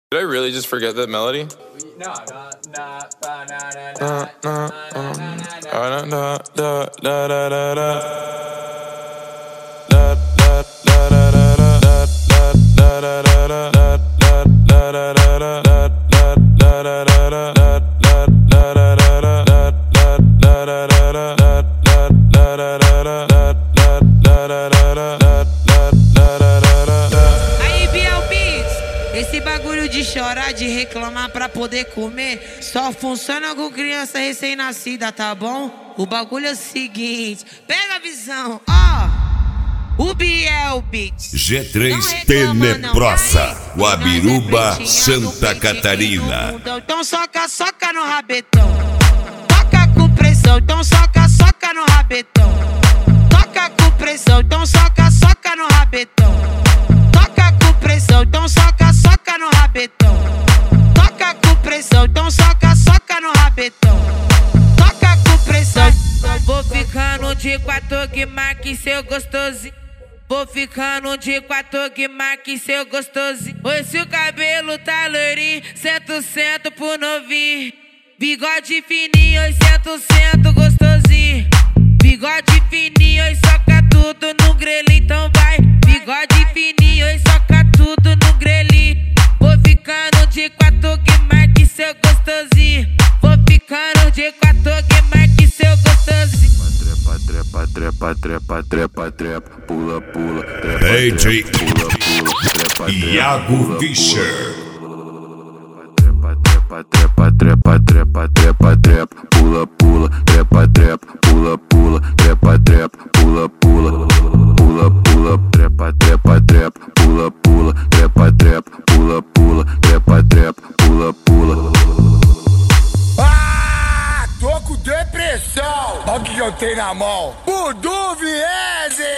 Did I really just forget that melody? No. Esse bagulho de chorar, de reclamar pra poder comer, só funciona com criança recém-nascida, tá bom? O bagulho é o seguinte, pega a visão, ó. O Biel Beats. G3 Tenebrosa, Guabiruba, Santa Catarina. Então soca no rabetão. Toca com pressão, então soca no rabetão. Toca com pressão, então soca no rabetão. Toca com pressão, então soca no rabetão. Toca com pressão, então soca no rabetão. Toca com pressão. Vou ficando de quatro que marque seu gostosinho. Vou ficando de quatro que marque seu gostosinho. Oi, se o cabelo tá loirinho, sento por novinho. Bigode fininho, oi, sento gostosinho. Bigode fininho, oi, soca tudo no grelhinho, então vai. Bigode fininho, oi, soca tudo no grelhinho. Vou ficando de quatro que marque seu gostosinho. Vou ficando de quatro que marque seu gostosinho. Trepa, pula, DJ Iago Fischer. Trepa, pula, trepa, pula, trepa, pula, trepa, pula, trepa, pula. Ah, tô com depressão. Olha o que eu tenho na mão. Budu Viese.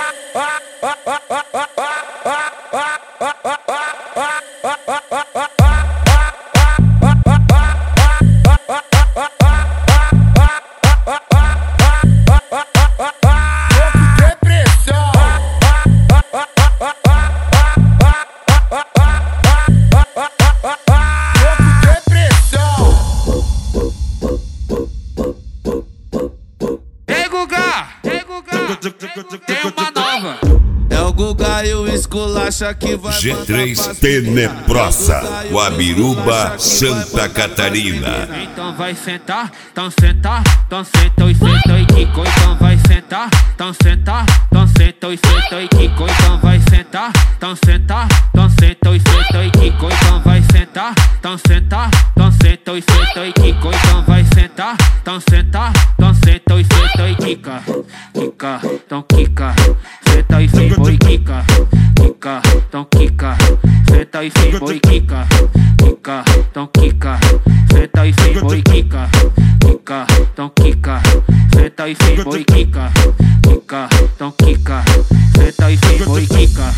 Tem uma nova. É o Guga e o Esculacha que vai G3 Tenebrosa, Guabiruba, Santa Catarina. Então vai sentar, então senta e senta e quico. Então vai sentar, então senta e senta e quico. Então vai sentar, então senta e senta e quico. Então vai sentar, então senta e senta e quico. Então vai sentar, então senta e senta e quica. Então quica, senta e senta e quica. Então quica, senta e senta e quica. Então quica, senta e senta e quica. Então quica, senta e senta e quica. Então quica, senta e senta e quica.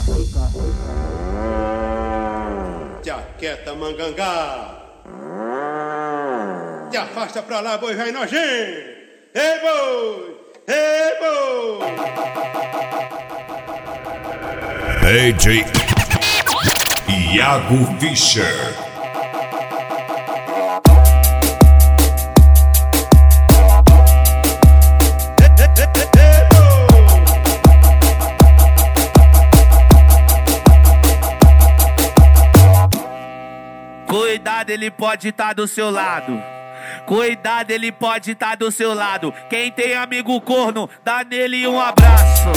Jaqueta mangangá. Te afasta pra lá, boi vai nojento. Ei, boi! Ei, boi! DJ Iago Fischer. Cuidado, ele pode estar do seu lado. Cuidado, ele pode estar do seu lado. Quem tem amigo corno, dá nele um abraço.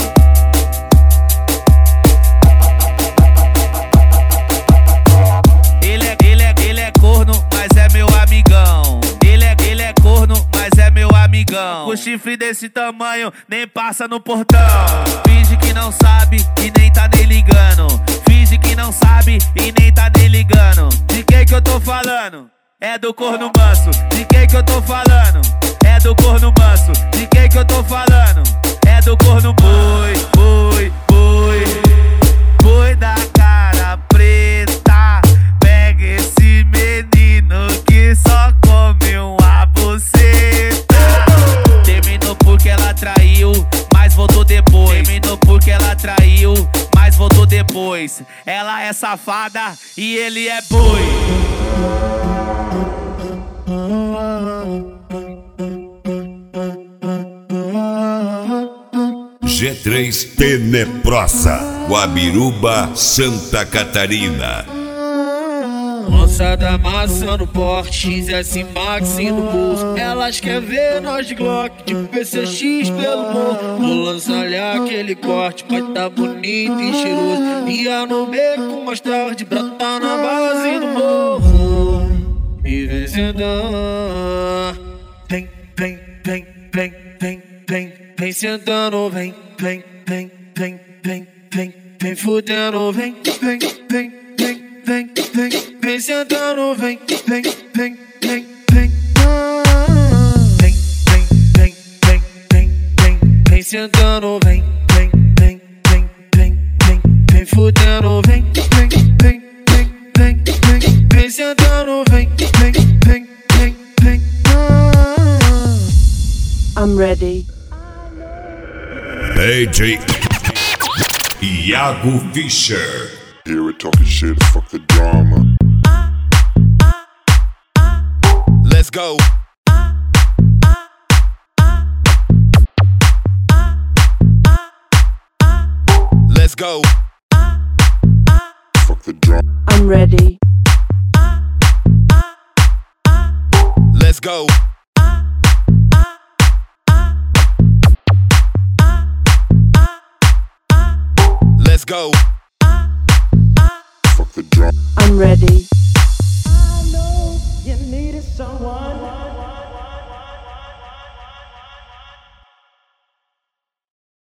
Ele é corno, mas é meu amigão. Ele é corno, mas é meu amigão. Com chifre desse tamanho, nem passa no portão. Finge que não sabe e nem tá nem ligando. Finge que não sabe e nem tá nem ligando. De quem que eu tô falando? É do corno manso. De quem que eu tô falando? É do corno manso. De quem que eu tô falando? É do corno boi da cara preta. Pega esse menino que só come uma buceta. Terminou porque ela traiu, mas voltou depois. Terminou porque ela traiu, mas voltou depois. 10. Ela é safada e ele é boi. G3 Tenebrosa, Guabiruba, Santa Catarina. Moçada amassando porte, XS Max no bolso. Elas querem ver nós de Glock, de PCX pelo morro. Vou lançar-lhe aquele corte, vai tá bonito e cheiroso. Ia no beco mais tarde, brotar na base do morro. E vem sentando, vem, vem, vem, vem, vem, vem, vem sentando, vem, vem, vem, vem, vem, vem, vem fudendo, vem, vem, vem, vem, vem, vem, vem sentando, vem, vem, vem, vem, vem, vem, vem, vem, vem, vem, vem, vem sentando, vem, vem, vem, vem, vem, vem, vem fudendo, vem, vem, vem, vem, vem, vem, vem sentando, vem, vem, vem, vem, vem. I'm ready. DJ Iago Fischer. Here we talking shit, fuck the drama. Let's go. Let's go. Fuck the drama. I'm ready. Let's go. Let's go. Fuck the drama. I'm ready. I know you needed someone.